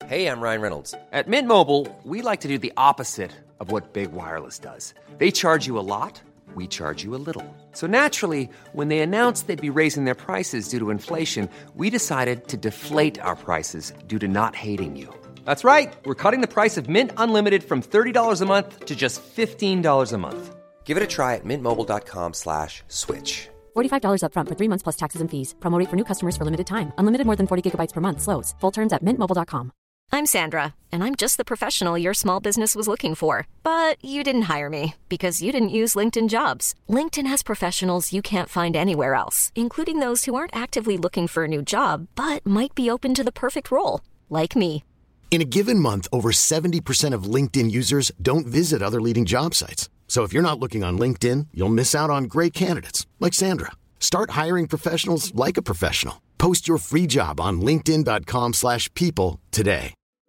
Hey, I'm Ryan Reynolds. At Mint Mobile, we like to do the opposite of what Big Wireless does. They charge you a lot, we charge you a little. So naturally, when they announced they'd be raising their prices due to inflation, we decided to deflate our prices due to not hating you. That's right. We're cutting the price of Mint Unlimited from $30 a month to just $15 a month. Give it a try at mintmobile.com/switch. $45 up front for 3 months plus taxes and fees. Promo rate for new customers for limited time. Unlimited more than 40 gigabytes per month. Slows full terms at mintmobile.com. I'm Sandra, and I'm just the professional your small business was looking for. But you didn't hire me because you didn't use LinkedIn Jobs. LinkedIn has professionals you can't find anywhere else, including those who aren't actively looking for a new job, but might be open to the perfect role, like me. In a given month, over 70% of LinkedIn users don't visit other leading job sites. So if you're not looking on LinkedIn, you'll miss out on great candidates like Sandra. Start hiring professionals like a professional. Post your free job on linkedin.com/people today.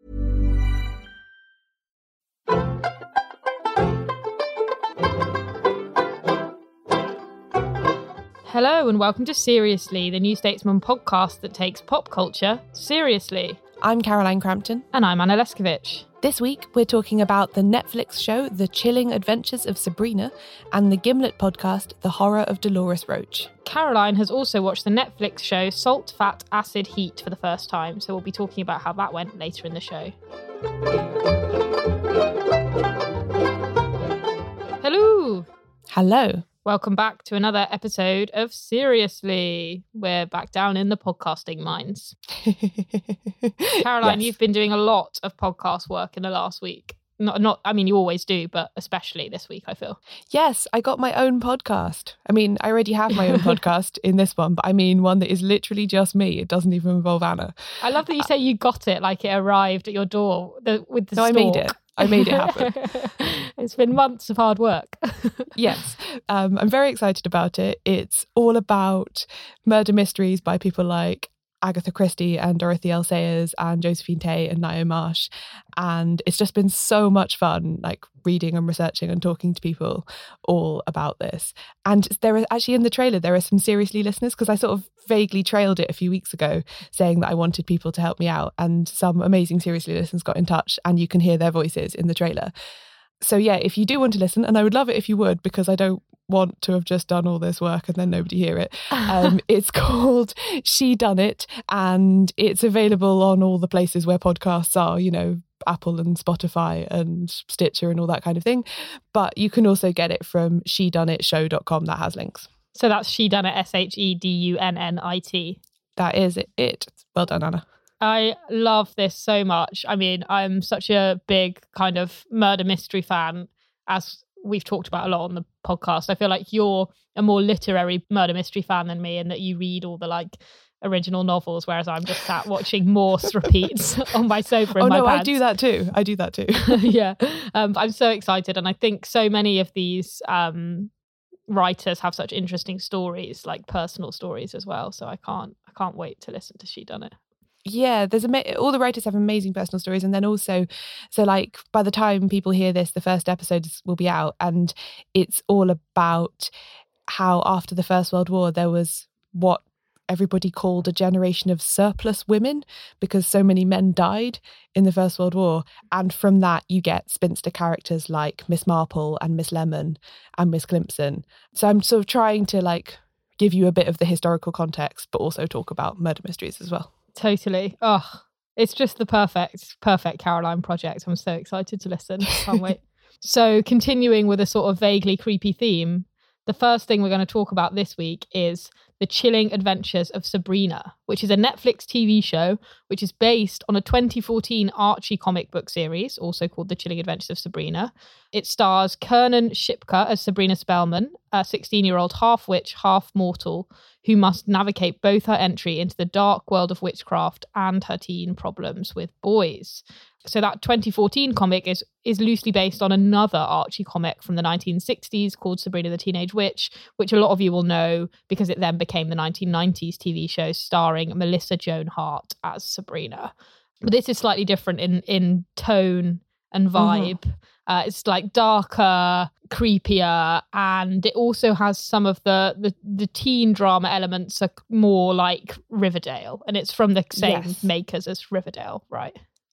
Hello and welcome to Seriously, the New Statesman podcast that takes pop culture seriously. I'm Caroline Crampton. And I'm Anna Leskovich. This week, we're talking about the Netflix show The Chilling Adventures of Sabrina and the Gimlet podcast The Horror of Dolores Roach. Caroline has also watched the Netflix show Salt, Fat, Acid, Heat for the first time, so we'll be talking about how that went later in the show. Hello! Hello. Welcome back to another episode of Seriously. We're back down in the podcasting mines. Caroline, Yes. You've been doing a lot of podcast work in the last week. I mean, you always do, but especially this week, I feel. Yes, I got my own podcast. I mean, I already have my own podcast in this one, but I mean one that is literally just me. It doesn't even involve Anna. I love that you say you got it, like it arrived at your door with the No, I made it. I made it happen. It's been months of hard work. Yes, I'm very excited about it. It's all about murder mysteries by people like Agatha Christie and Dorothy L. Sayers and Josephine Tey and Ngaio Marsh. And it's just been so much fun, like reading and researching and talking to people all about this. And there are actually in the trailer, there are some Seriously listeners, because I sort of vaguely trailed it a few weeks ago saying that I wanted people to help me out. And some amazing Seriously listeners got in touch and you can hear their voices in the trailer. So yeah, if you do want to listen, and I would love it if you would, because I don't want to have just done all this work and then nobody hear it. It's called She Done It, and it's available on all the places where podcasts are, you know, Apple and Spotify and Stitcher and all that kind of thing. But you can also get it from shedoneitshow.com. That has links. So that's She Done It, SHEDUNNIT. That is it. Well done, Anna. I love this so much. I mean, I'm such a big kind of murder mystery fan, as we've talked about a lot on the podcast. I feel like you're a more literary murder mystery fan than me, and that you read all the like original novels, whereas I'm just sat watching Morse repeats on my sofa in my pants. I do that too. Yeah. I'm so excited. And I think so many of these writers have such interesting stories, like personal stories as well. So I can't wait to listen to She Done It. Yeah, all the writers have amazing personal stories, and then also, so like by the time people hear this, the first episodes will be out, and it's all about how after the First World War there was what everybody called a generation of surplus women, because so many men died in the First World War, and from that you get spinster characters like Miss Marple and Miss Lemon and Miss Glimpson. So I'm sort of trying to like give you a bit of the historical context, but also talk about murder mysteries as well. Totally. Oh, it's just the perfect Caroline project. I'm so excited to listen. Can't wait. So continuing with a sort of vaguely creepy theme, the first thing we're going to talk about this week is The Chilling Adventures of Sabrina, which is a Netflix TV show which is based on a 2014 Archie comic book series, also called The Chilling Adventures of Sabrina. It stars Kernan Shipka as Sabrina Spellman, a 16-year-old half-witch, half-mortal, who must navigate both her entry into the dark world of witchcraft and her teen problems with boys. So that 2014 comic is loosely based on another Archie comic from the 1960s called Sabrina the Teenage Witch, which a lot of you will know because it then became the 1990s TV show starring Melissa Joan Hart as Sabrina. But this is slightly different in tone and vibe. Mm-hmm. It's like darker, creepier, and it also has some of the teen drama elements are more like Riverdale, and it's from the same makers as Riverdale, right?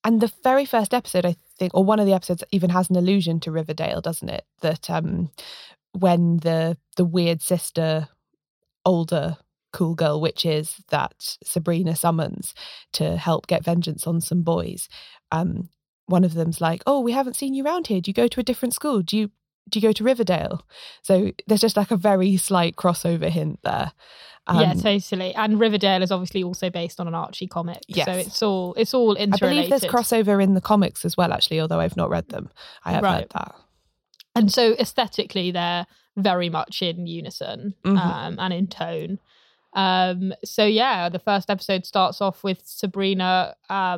And the very first episode, I think, or one of the episodes even has an allusion to Riverdale, doesn't it? That when the weird sister, older cool girl witches that Sabrina summons to help get vengeance on some boys, one of them's like, oh, we haven't seen you around here. Do you go to a different school? Do you go to Riverdale? So there's just like a very slight crossover hint there. Yeah, totally. And Riverdale is obviously also based on an Archie comic. Yes. So it's all interrelated. I believe there's crossover in the comics as well, actually, although I've not read them. I have heard that. And so aesthetically, they're very much in unison and in tone. So yeah, the first episode starts off with Sabrina.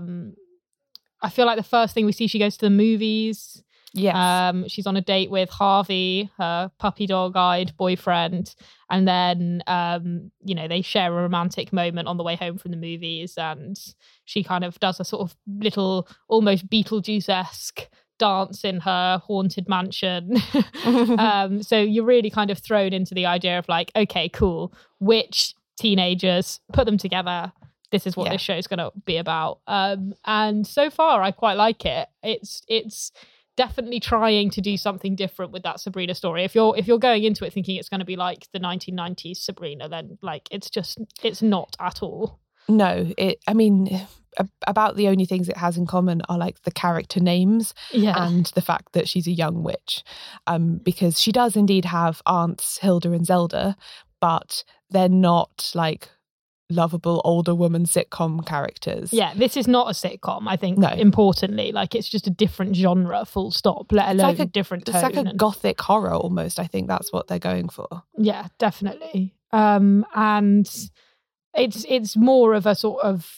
I feel like the first thing we see, she goes to the movies. Yes. She's on a date with Harvey, her puppy dog-eyed boyfriend. And then, they share a romantic moment on the way home from the movies. And she kind of does a sort of little, almost Beetlejuice-esque dance in her haunted mansion. So you're really kind of thrown into the idea of like, okay, cool. Which teenagers, put them together. This is what this show is going to be about. And so far, I quite like it. It's definitely trying to do something different with that Sabrina story. If you're going into it thinking it's going to be like the 1990s Sabrina, then like it's not at all. No, about the only things it has in common are like the character names and the fact that she's a young witch, because she does indeed have aunts Hilda and Zelda, but they're not like lovable older woman sitcom characters. Yeah, this is not a sitcom, I think. No. Importantly, like it's just a different genre, full stop, let alone like a different tone. It's like a gothic horror almost. I think that's what they're going for. Yeah, definitely. And it's more of a sort of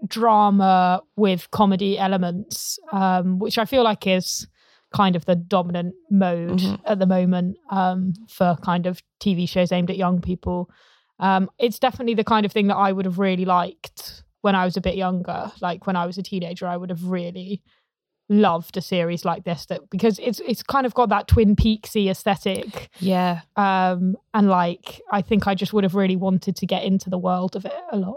drama with comedy elements, which I feel like is kind of the dominant mode at the moment for kind of TV shows aimed at young people. It's definitely the kind of thing that I would have really liked when I was a bit younger. Like when I was a teenager, I would have really loved a series like this, because it's kind of got that Twin Peaksy aesthetic. Yeah. And like I think I just would have really wanted to get into the world of it a lot.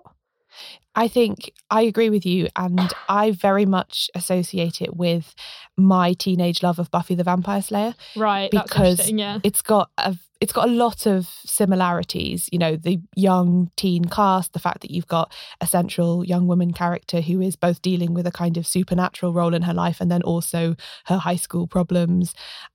I think I agree with you, and I very much associate it with my teenage love of Buffy the Vampire Slayer. Right, because that's yeah. It's got a lot of similarities. You know, the young teen cast, the fact that you've got a central young woman character who is both dealing with a kind of supernatural role in her life and then also her high school problems.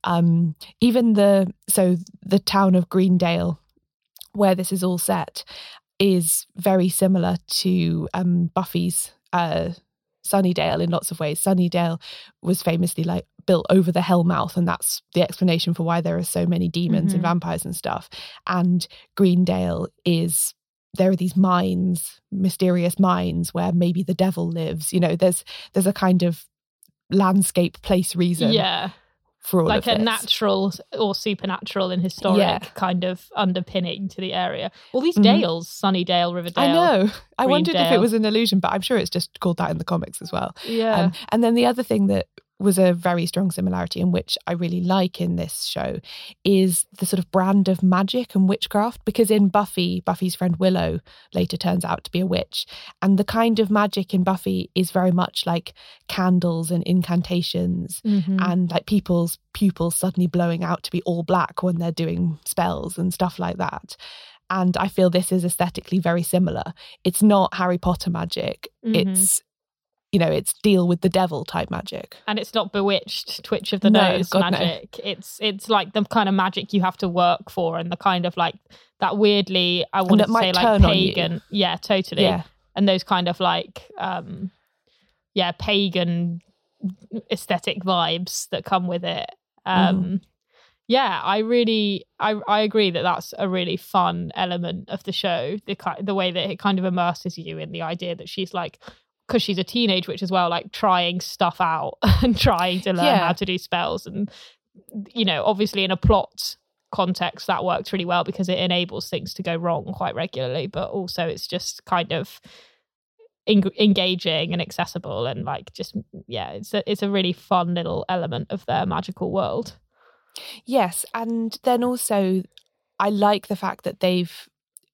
Even the town of Greendale, where this is all set, is very similar to Buffy's Sunnydale in lots of ways. Sunnydale was famously like built over the Hellmouth, and that's the explanation for why there are so many demons and vampires and stuff. And Greendale there are these mines, mysterious mines where maybe the devil lives. You know, there's a kind of landscape place reason. Yeah. For all like of a this. Natural or supernatural and historic kind of underpinning to the area. All these dales, Sunnydale, Riverdale. I know. I wondered if it Greendale. was an illusion, but I'm sure it's just called that in the comics as well. Yeah. And then the other thing that was a very strong similarity, and which I really like in this show, is the sort of brand of magic and witchcraft. Because in Buffy's friend Willow later turns out to be a witch, and the kind of magic in Buffy is very much like candles and incantations and like people's pupils suddenly blowing out to be all black when they're doing spells and stuff like that. And I feel this is aesthetically very similar. It's not Harry Potter magic. It's it's deal with the devil type magic. And it's not bewitched, twitch of the nose magic. No. It's like the kind of magic you have to work for, and the kind of like that weirdly, I wanted to say like pagan. Yeah, totally. Yeah. And those kind of like, pagan aesthetic vibes that come with it. Yeah, I agree that that's a really fun element of the show. The way that it kind of immerses you in the idea that she's like, because she's a teenage witch as well, like trying stuff out and trying to learn how to do spells. And, obviously in a plot context, that works really well because it enables things to go wrong quite regularly. But also it's just kind of engaging and accessible, and like just, it's a really fun little element of their magical world. Yes. And then also I like the fact that they've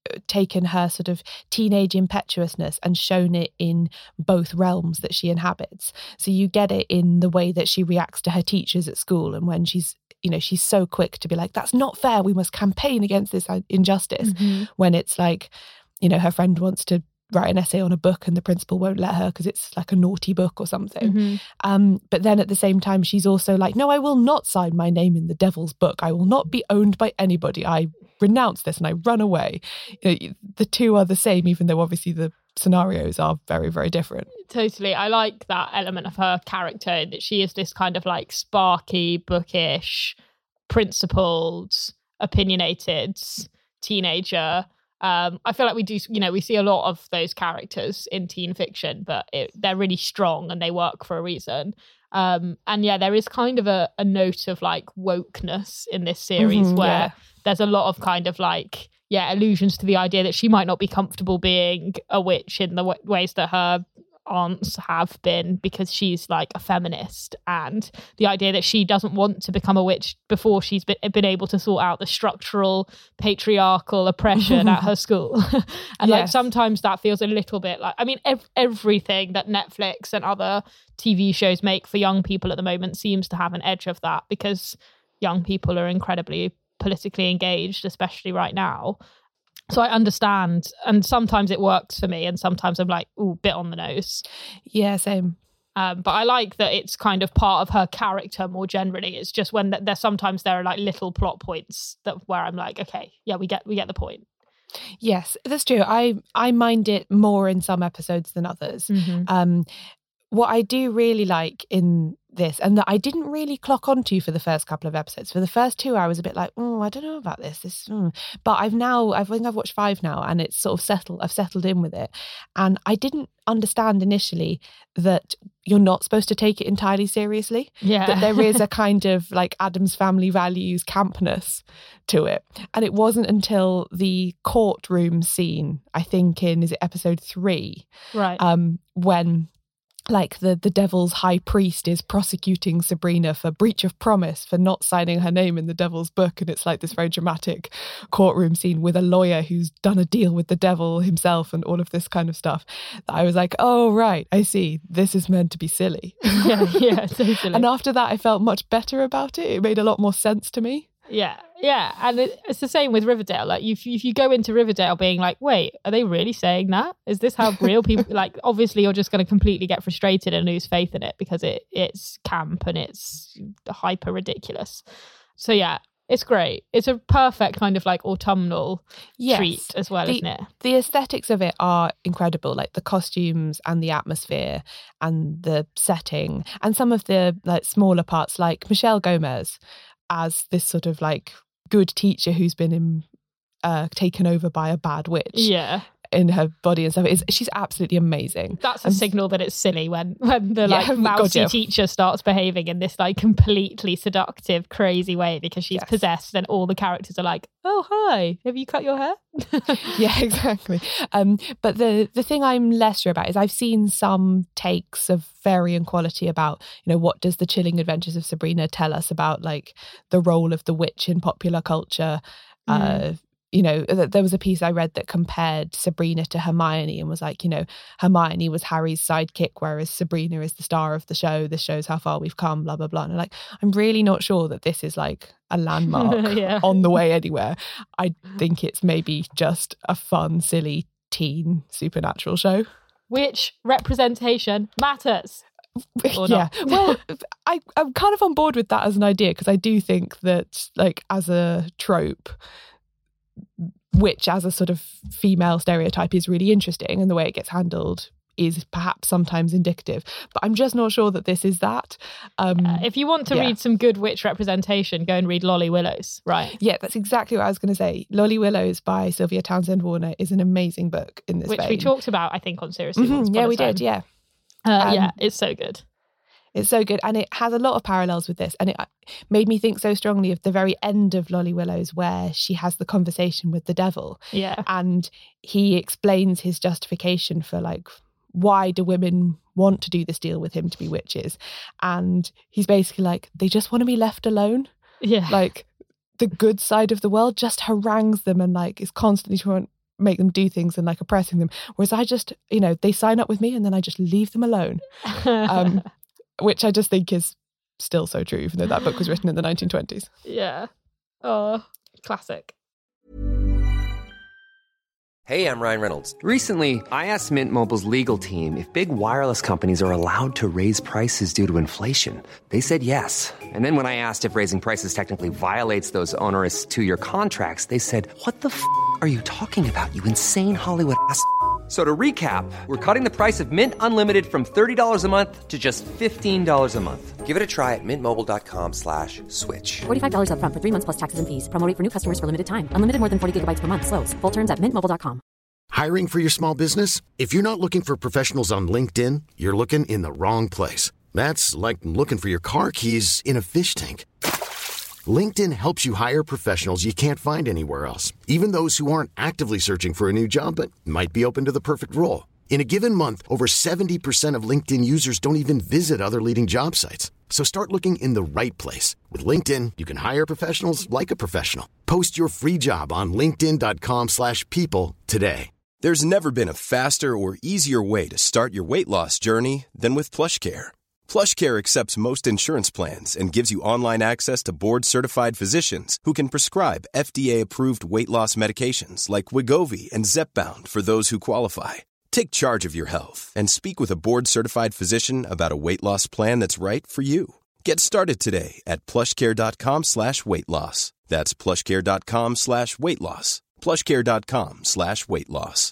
taken her sort of teenage impetuousness and shown it in both realms that she inhabits. So you get it in the way that she reacts to her teachers at school, and when she's so quick to be like, that's not fair, we must campaign against this injustice, when it's like, her friend wants to write an essay on a book and the principal won't let her because it's like a naughty book or something. But then at the same time, she's also like, no, I will not sign my name in the devil's book. I will not be owned by anybody. I renounce this and I run away. The two are the same, even though obviously the scenarios are very, very different. Totally. I like that element of her character, that she is this kind of like sparky, bookish, principled, opinionated teenager. I feel like we do, we see a lot of those characters in teen fiction, but they're really strong and they work for a reason. And yeah, there is kind of a note of like wokeness in this series where there's a lot of kind of like, allusions to the idea that she might not be comfortable being a witch in the ways that her aunts have been, because she's like a feminist, and the idea that she doesn't want to become a witch before she's been able to sort out the structural patriarchal oppression at her school. And like sometimes that feels a little bit like, I mean, everything that Netflix and other TV shows make for young people at the moment seems to have an edge of that, because young people are incredibly politically engaged, especially right now. So I understand, and sometimes it works for me, and sometimes I'm like, ooh, bit on the nose. Yeah, same. But I like that it's kind of part of her character more generally. It's just when sometimes there are like little plot points where I'm like, okay, yeah, we get the point. Yes, that's true. I mind it more in some episodes than others. What I do really like in this, and that I didn't really clock onto for the first couple of episodes. For the first two, I was a bit like, oh, I don't know about this. But I think I've watched 5 now, and it's sort of settled. I've settled in with it, and I didn't understand initially that you're not supposed to take it entirely seriously. Yeah, that there is a kind of like Addams Family Values campness to it, and it wasn't until the courtroom scene, I think is it episode 3, right, when like the devil's high priest is prosecuting Sabrina for breach of promise for not signing her name in the devil's book, and it's like this very dramatic courtroom scene with a lawyer who's done a deal with the devil himself and all of this kind of stuff. I was like, oh right, I see, this is meant to be silly. yeah totally. And after that I felt much better about it. It made a lot more sense to me. Yeah, and it's the same with Riverdale. Like, if you go into Riverdale being like, wait, are they really saying that? Is this how real people... like, obviously you're just going to completely get frustrated and lose faith in it because it's camp and it's hyper ridiculous. So yeah, it's great. It's a perfect kind of like autumnal treat as well, isn't it? The aesthetics of it are incredible, like the costumes and the atmosphere and the setting, and some of the like smaller parts, like Michelle Gomez as this sort of like good teacher who's been taken over by a bad witch in her body and stuff. She's absolutely amazing. That's a signal that it's silly when the like mousy teacher starts behaving in this like completely seductive, crazy way because she's possessed, and all the characters are like, oh hi, have you cut your hair? Yeah, exactly. But the thing I'm less sure about is I've seen some takes of varying quality about, what does the Chilling Adventures of Sabrina tell us about like the role of the witch in popular culture. There was a piece I read that compared Sabrina to Hermione and was like, Hermione was Harry's sidekick, whereas Sabrina is the star of the show. This shows how far we've come, blah, blah, blah. And I'm really not sure that this is like a landmark on the way anywhere. I think it's maybe just a fun, silly teen supernatural show. Which representation matters. Yeah, well, I'm kind of on board with that as an idea, because I do think that like as a trope, witch as a sort of female stereotype is really interesting, and the way it gets handled is perhaps sometimes indicative, but I'm just not sure that this is that. If you want to read some good witch representation, go and read Lolly Willows, right? Yeah, that's exactly what I was going to say. Lolly Willows by Sylvia Townsend Warner is an amazing book in this vein. Which we talked about, I think, on Seriously. Yeah, we did, yeah. It's so good. It's so good, and it has a lot of parallels with this, and it made me think so strongly of the very end of Lolly Willows where she has the conversation with the devil. Yeah. And he explains his justification for like, why do women want to do this deal with him to be witches? And he's basically like, they just want to be left alone. Yeah. Like the good side of the world just harangues them and like is constantly make them do things and like oppressing them. Whereas I just, they sign up with me and then I just leave them alone, which I just think is still so true, even though that book was written in the 1920s. Yeah. Oh, classic. Hey, I'm Ryan Reynolds. Recently, I asked Mint Mobile's legal team if big wireless companies are allowed to raise prices due to inflation. They said yes. And then when I asked if raising prices technically violates those onerous 2-year contracts, they said, "What the f*** are you talking about, you insane Hollywood ass?" So to recap, we're cutting the price of Mint Unlimited from $30 a month to just $15 a month. Give it a try at mintmobile.com/switch. $45 up front for 3 months plus taxes and fees. Promo rate for new customers for limited time. Unlimited more than 40 gigabytes per month. Slows full terms at mintmobile.com. Hiring for your small business? If you're not looking for professionals on LinkedIn, you're looking in the wrong place. That's like looking for your car keys in a fish tank. LinkedIn helps you hire professionals you can't find anywhere else, even those who aren't actively searching for a new job but might be open to the perfect role. In a given month, over 70% of LinkedIn users don't even visit other leading job sites. So start looking in the right place. With LinkedIn, you can hire professionals like a professional. Post your free job on linkedin.com/people today. There's never been a faster or easier way to start your weight loss journey than with PlushCare. PlushCare accepts most insurance plans and gives you online access to board-certified physicians who can prescribe FDA-approved weight loss medications like Wegovy and Zepbound for those who qualify. Take charge of your health and speak with a board-certified physician about a weight loss plan that's right for you. Get started today at plushcare.com/weight-loss. That's plushcare.com/weight-loss. plushcare.com/weight-loss.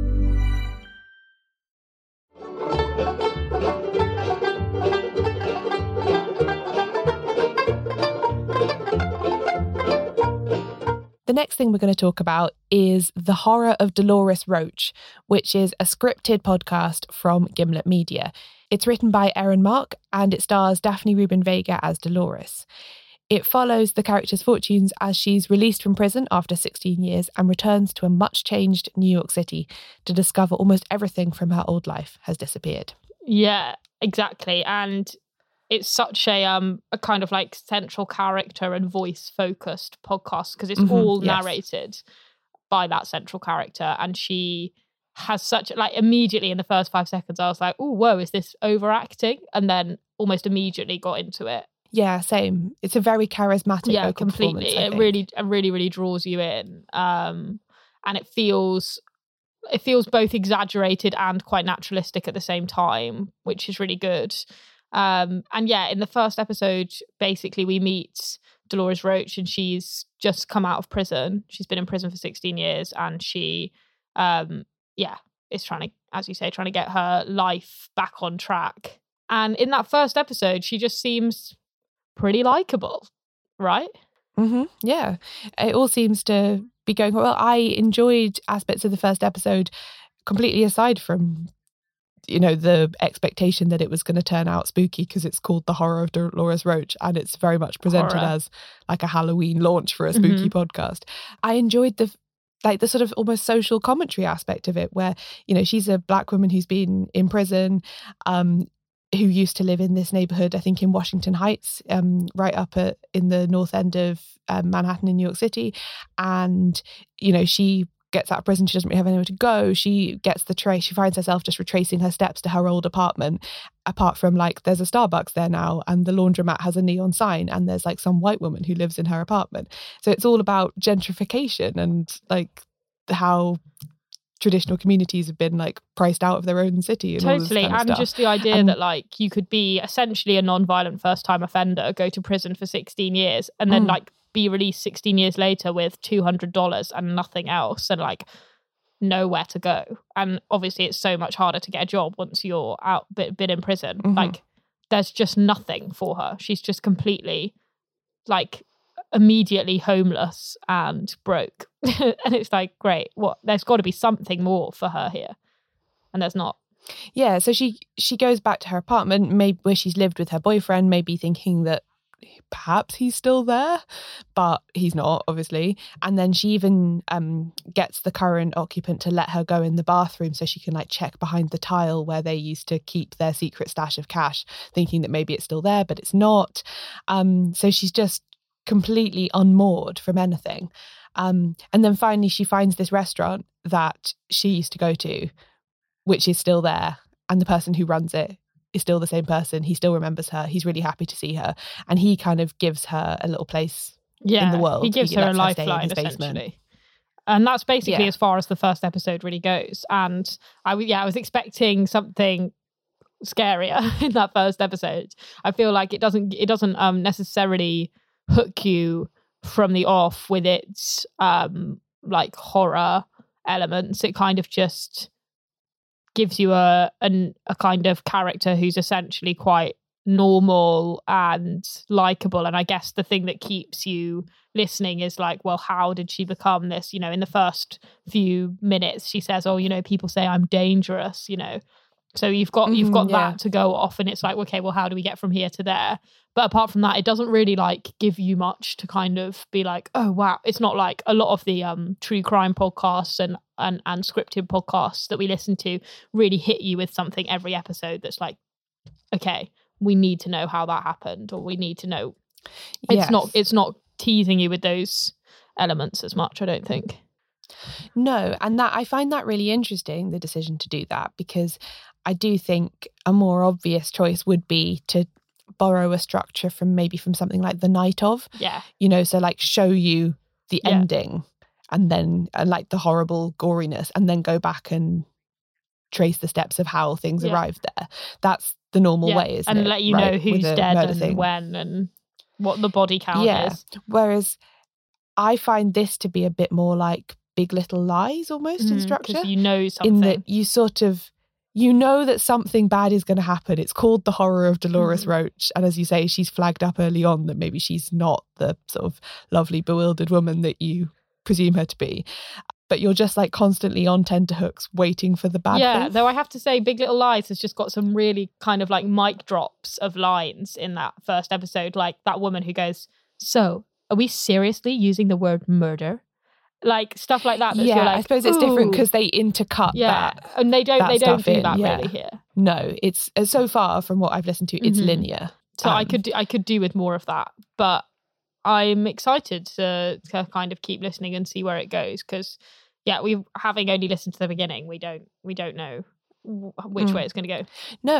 The next thing we're going to talk about is The Horror of Dolores Roach, which is a scripted podcast from Gimlet Media. It's written by Erin Mark and it stars Daphne Rubin Vega as Dolores. It follows the character's fortunes as she's released from prison after 16 years and returns to a much-changed New York City to discover almost everything from her old life has disappeared. Yeah, exactly. And it's such a kind of like central character and voice focused podcast because it's all narrated by that central character. And she has such like immediately in the first 5 seconds, I was like, oh, whoa, is this overacting? And then almost immediately got into it. Yeah, same. It's a very charismatic vocal completely. performance. It really draws you in. And it feels both exaggerated and quite naturalistic at the same time, which is really good. And yeah, in the first episode, basically we meet Dolores Roach and she's just come out of prison. She's been in prison for 16 years and she, is trying to, as you say, trying to get her life back on track. And in that first episode, she just seems pretty likable, right? Mm-hmm. Yeah, it all seems to be going well. I enjoyed aspects of the first episode completely aside from the expectation that it was going to turn out spooky because it's called The Horror of Dolores Roach and it's very much presented as like a Halloween launch for a spooky podcast. I enjoyed the sort of almost social commentary aspect of it where, she's a Black woman who's been in prison, who used to live in this neighborhood, I think in Washington Heights, right up in the north end of Manhattan in New York City. And, she gets out of prison, she doesn't really have anywhere to go. She gets the trace, she finds herself just retracing her steps to her old apartment, apart from like there's a Starbucks there now and the laundromat has a neon sign and there's like some white woman who lives in her apartment. So it's all about gentrification and like how traditional communities have been like priced out of their own city and totally all this kind of and stuff. Just the idea that like you could be essentially a non-violent first-time offender, go to prison for 16 years and then like be released 16 years later with $200 and nothing else and like nowhere to go. And obviously it's so much harder to get a job once you're out been in prison. Like there's just nothing for her. She's just completely like immediately homeless and broke. And it's like, great, what? There's got to be something more for her here. And there's not. Yeah, so she goes back to her apartment, maybe where she's lived with her boyfriend, maybe thinking that perhaps he's still there, but he's not, obviously. And then she even gets the current occupant to let her go in the bathroom so she can like check behind the tile where they used to keep their secret stash of cash, thinking that maybe it's still there, but it's not. So she's just completely unmoored from anything. And then finally she finds this restaurant that she used to go to, which is still there. And the person who runs it is still the same person. He still remembers her. He's really happy to see her. And he kind of gives her a little place in the world. He gives her a lifeline, essentially. And that's basically as far as the first episode really goes. And I was expecting something scarier in that first episode. I feel like it doesn't necessarily hook you from the off with its like horror elements. It kind of just gives you a kind of character who's essentially quite normal and likable. And I guess the thing that keeps you listening is like, well, how did she become this? You know, in the first few minutes, she says, oh, you know, people say I'm dangerous, you know. So you've got that to go off, and it's like, okay, well, how do we get from here to there? But apart from that, it doesn't really like give you much to kind of be like, oh wow. It's not like a lot of the true crime podcasts and scripted podcasts that we listen to really hit you with something every episode that's like, okay, we need to know how that happened, or we need to know. It's not teasing you with those elements as much, I don't think. No, and that I find that really interesting, the decision to do that, because I do think a more obvious choice would be to borrow a structure from something like The Night Of. Yeah. You know, so like show you the ending and then like the horrible goriness, and then go back and trace the steps of how things arrived there. That's the normal way, isn't it? And let you know who's dead and when and what the body count is. Whereas I find this to be a bit more like Big Little Lies almost in structure. Because you know something. In that you sort of, you know that something bad is going to happen. It's called The Horror of Dolores Roach. And as you say, she's flagged up early on that maybe she's not the sort of lovely, bewildered woman that you presume her to be. But you're just like constantly on tenterhooks waiting for the bad thing. Yeah, though I have to say Big Little Lies has just got some really kind of like mic drops of lines in that first episode. Like that woman who goes, so are we seriously using the word murder? Like stuff like that. Yeah, like, I suppose it's different because they intercut that. And they don't do that yeah. really here. No, it's so far from what I've listened to, it's linear. So I could do with more of that, but I'm excited to kind of keep listening and see where it goes, because we having only listened to the beginning, we don't know which way it's going to go. No,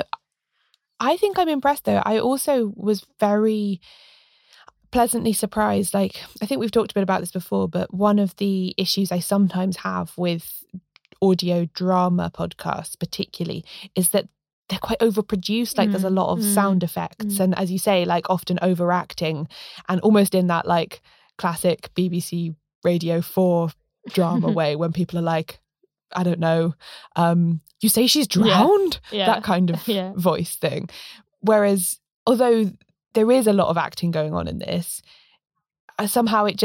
I think I'm impressed though. I also was very pleasantly surprised. Like, I think we've talked a bit about this before, but one of the issues I sometimes have with audio drama podcasts particularly is that they're quite overproduced. Like there's a lot of sound effects and, as you say, like often overacting, and almost in that like classic BBC Radio 4 drama way when people are like, I don't know, you say she's drowned? That kind of voice thing. Whereas although there is a lot of acting going on in this, somehow it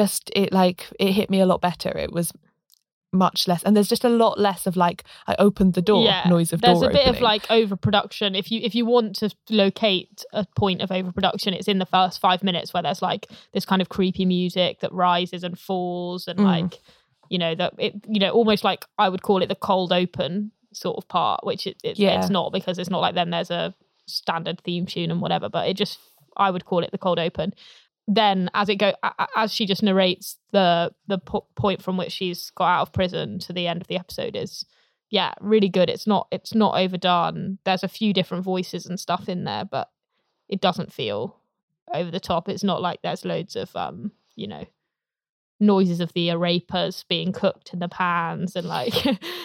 hit me a lot better. It was much less, and there's just a lot less of like, I opened the door, noise of door opening. There's a bit of like overproduction. If you want to locate a point of overproduction, it's in the first 5 minutes where there's like this kind of creepy music that rises and falls, and like, you know, that it, you know, almost like I would call it the cold open sort of part, which it's not, because it's not like then there's a standard theme tune and whatever, but it just, I would call it the cold open. Then as she just narrates the point from which she's got out of prison to the end of the episode is really good. It's not overdone. There's a few different voices and stuff in there, but it doesn't feel over the top. It's not like there's loads of you know, noises of the arepas being cooked in the pans and like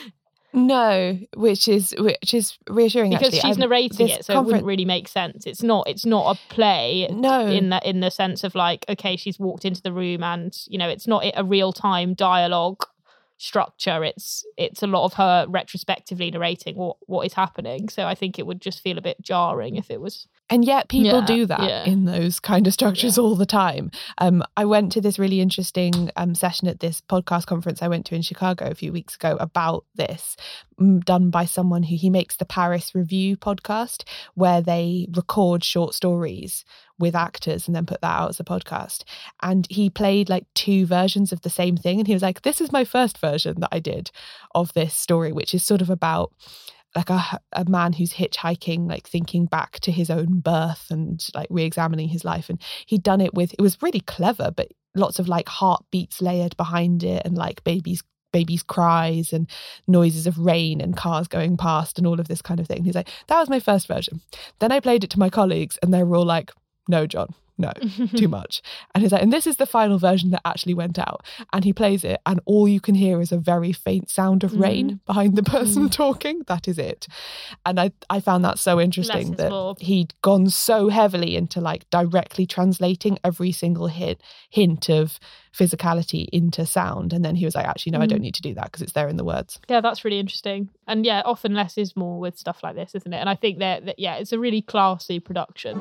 No, which is reassuring, because actually. she's narrating it, so it wouldn't really make sense. It's not a play. No, in the sense of like, okay, she's walked into the room, and you know, it's not a real time dialogue structure. It's a lot of her retrospectively narrating what is happening. So I think it would just feel a bit jarring if it was. And yet people do that in those kind of structures all the time. I went to this really interesting session at this podcast conference I went to in Chicago a few weeks ago about this, done by someone who he makes the Paris Review podcast, where they record short stories with actors and then put that out as a podcast. And he played like 2 versions of the same thing. And he was like, this is my first version that I did of this story, which is sort of about like a man who's hitchhiking, like thinking back to his own birth and like re-examining his life. And he'd done it with, it was really clever, but lots of like heartbeats layered behind it, and like babies' cries and noises of rain and cars going past and all of this kind of thing. He's like, that was my first version. Then I played it to my colleagues and they were all like, no, John, no, too much. And he's like, and this is the final version that actually went out. And he plays it and all you can hear is a very faint sound of rain behind the person talking. That is it. And I found that so interesting that he'd gone so heavily into like directly translating every single hint of physicality into sound. And then he was like, actually, no, I don't need to do that because it's there in the words. Yeah, that's really interesting. And yeah, often less is more with stuff like this, isn't it? And I think that it's a really classy production.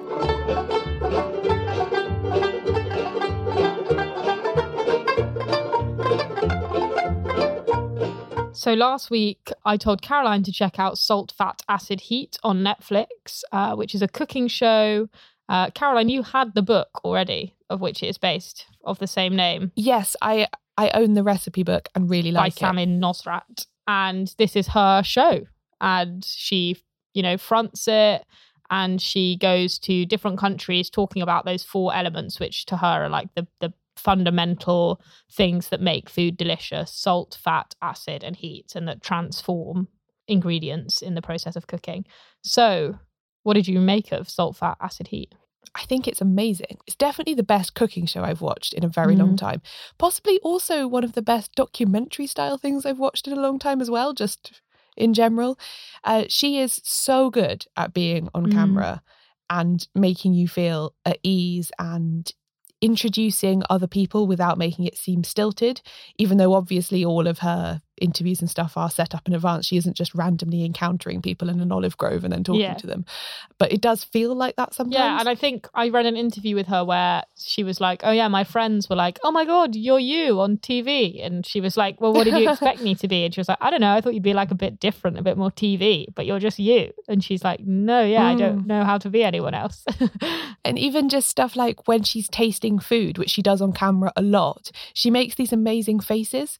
So last week, I told Caroline to check out Salt, Fat, Acid, Heat on Netflix, which is a cooking show. Caroline, you had the book already, of which it is based, of the same name. Yes, I own the recipe book and really like it. By Samin Nosrat. And this is her show. And she, fronts it. And she goes to different countries talking about those 4 elements, which to her are like the fundamental things that make food delicious: salt, fat, acid, and heat, and that transform ingredients in the process of cooking. So what did you make of Salt, Fat, Acid, Heat? I think it's amazing. It's definitely the best cooking show I've watched in a very long time. Possibly also one of the best documentary style things I've watched in a long time as well, just in general. She is so good at being on camera and making you feel at ease and introducing other people without making it seem stilted, even though obviously all of her interviews and stuff are set up in advance. She isn't just randomly encountering people in an olive grove and then talking to them. But it does feel like that sometimes. Yeah, and I think I read an interview with her where she was like, oh yeah, my friends were like, oh my God, you're you on TV. And she was like, well, what did you expect me to be? And she was like, I don't know, I thought you'd be like a bit different, a bit more TV, but you're just you. And she's like, no, I don't know how to be anyone else. And even just stuff like when she's tasting food, which she does on camera a lot, she makes these amazing faces.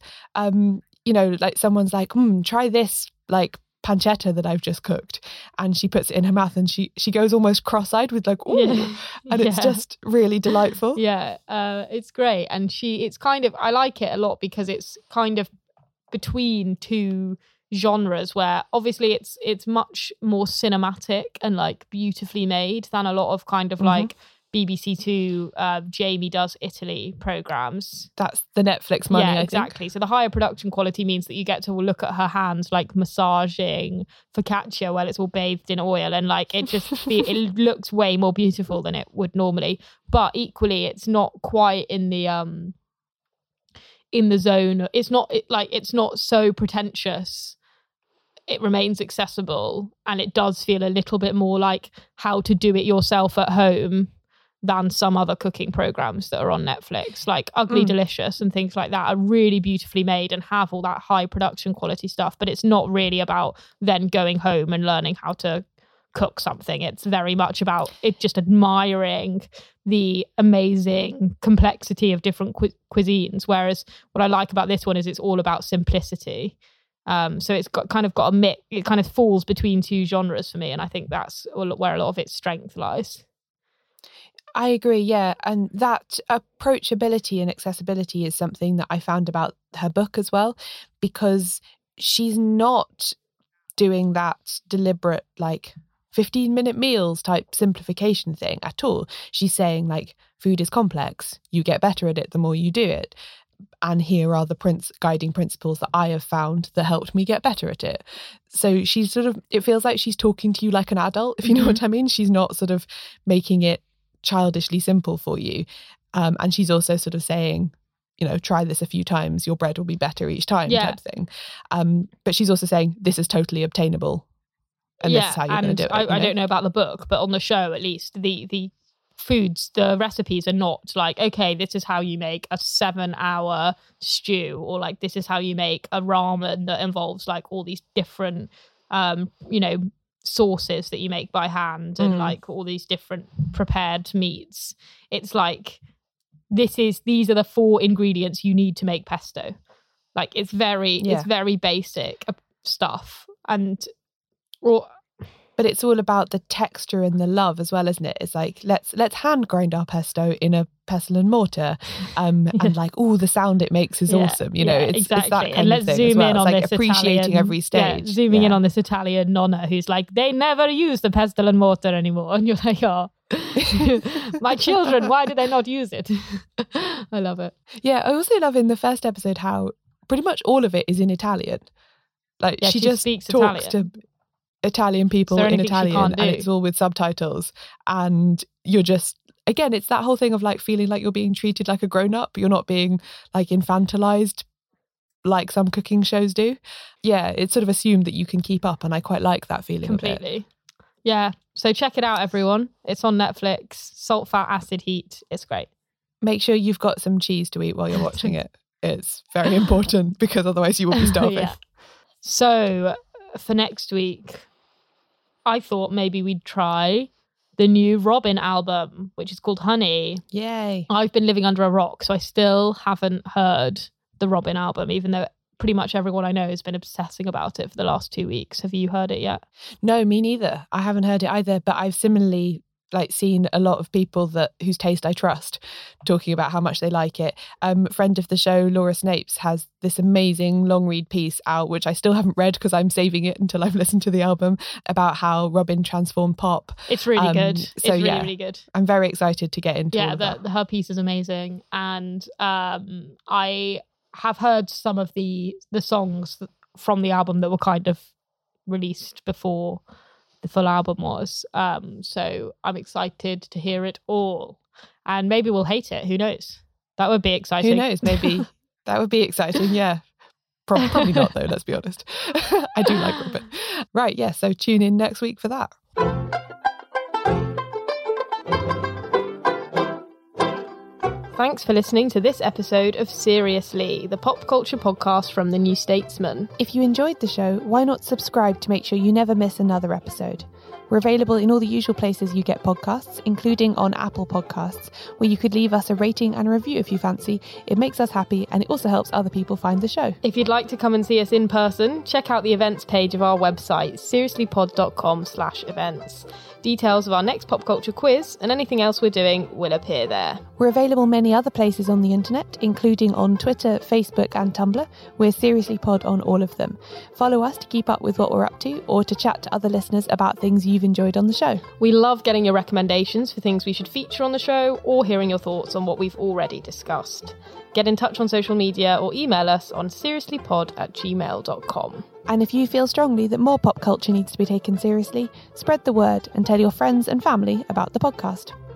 Like someone's like, try this like pancetta that I've just cooked. And she puts it in her mouth and she goes almost cross-eyed with like, ooh. Yeah. And it's just really delightful. Yeah, it's great. And it's kind of, I like it a lot because it's kind of between 2 genres where obviously it's much more cinematic and like beautifully made than a lot of kind of like BBC Two, Jamie Does Italy programs. That's the Netflix money, yeah, exactly. So the higher production quality means that you get to look at her hands like massaging focaccia while it's all bathed in oil, and like it just it looks way more beautiful than it would normally. But equally, it's not quite in the zone. It's not so pretentious. It remains accessible, and it does feel a little bit more like how to do it yourself at home than some other cooking programs that are on Netflix, like Ugly Delicious and things like that are really beautifully made and have all that high production quality stuff, but it's not really about then going home and learning how to cook something. It's very much about it just admiring the amazing complexity of different cuisines, whereas what I like about this one is it's all about simplicity. So it's got a mix. It kind of falls between 2 genres for me, and I think that's where a lot of its strength lies. I agree, yeah. And that approachability and accessibility is something that I found about her book as well, because she's not doing that deliberate, like, 15-minute meals type simplification thing at all. She's saying, like, food is complex. You get better at it the more you do it. And here are the guiding principles that I have found that helped me get better at it. So she's it feels like she's talking to you like an adult, if you know what I mean. She's not sort of making it childishly simple for you. And she's also sort of saying, try this a few times, your bread will be better each time type thing. But she's also saying this is totally obtainable. And this is how you're going to do it. I don't know about the book, but on the show, at least, the foods, the recipes are not like, okay, this is how you make a 7-hour stew, or like this is how you make a ramen that involves like all these different sauces that you make by hand and like all these different prepared meats. It's like these are the 4 ingredients you need to make pesto. Like it's very basic stuff. And But it's all about the texture and the love as well, isn't it? It's like, let's hand grind our pesto in a pestle and mortar, and like, the sound it makes is awesome. You know, it's that kind and let's of thing zoom as well. in on like this appreciating Italian, every stage. Zooming in on this Italian nonna who's like, they never use the pestle and mortar anymore, and you're like, oh, my children, why do they not use it? I love it. Yeah, I also love in the first episode how pretty much all of it is in Italian. Like she just speaks talks Italian. to Italian people in Italian, and it's all with subtitles. And you're just, again, it's that whole thing of like feeling like you're being treated like a grown-up. You're not being like infantilized like some cooking shows do. Yeah, it's sort of assumed that you can keep up, and I quite like that feeling completely. of it. Yeah, so check it out, everyone. It's on Netflix. Salt, Fat, Acid, Heat. It's great. Make sure you've got some cheese to eat while you're watching it. It's very important, because otherwise you will be starving. Yeah. So for next week, I thought maybe we'd try the new Robyn album, which is called Honey. Yay. I've been living under a rock, so I still haven't heard the Robyn album, even though pretty much everyone I know has been obsessing about it for the last 2 weeks. Have you heard it yet? No, me neither. I haven't heard it either, but I've similarly seen a lot of people whose taste I trust talking about how much they like it. Friend of the show, Laura Snapes, has this amazing long read piece out, which I still haven't read because I'm saving it until I've listened to the album, about how Robyn transformed pop. It's really good. So it's really good. I'm very excited to get into all of that. Her piece is amazing. And I have heard some of the songs from the album that were kind of released before the full album was. So I'm excited to hear it all. And maybe we'll hate it. Who knows? That would be exciting. Who knows? Maybe that would be exciting. Yeah. Probably not, though, let's be honest. I do like Robyn. Right, yeah. So tune in next week for that. Thanks for listening to this episode of Seriously, the pop culture podcast from The New Statesman. If you enjoyed the show, why not subscribe to make sure you never miss another episode? We're available in all the usual places you get podcasts, including on Apple Podcasts, where you could leave us a rating and a review if you fancy. It makes us happy, and it also helps other people find the show. If you'd like to come and see us in person, check out the events page of our website, seriouslypod.com/events. Details of our next pop culture quiz and anything else we're doing will appear there. We're available many other places on the internet, including on Twitter, Facebook and Tumblr. We're Seriously Pod on all of them. Follow us to keep up with what we're up to, or to chat to other listeners about things you've enjoyed on the show. We love getting your recommendations for things we should feature on the show, or hearing your thoughts on what we've already discussed. Get in touch on social media or email us on seriouslypod@gmail.com. And if you feel strongly that more pop culture needs to be taken seriously, spread the word and tell your friends and family about the podcast.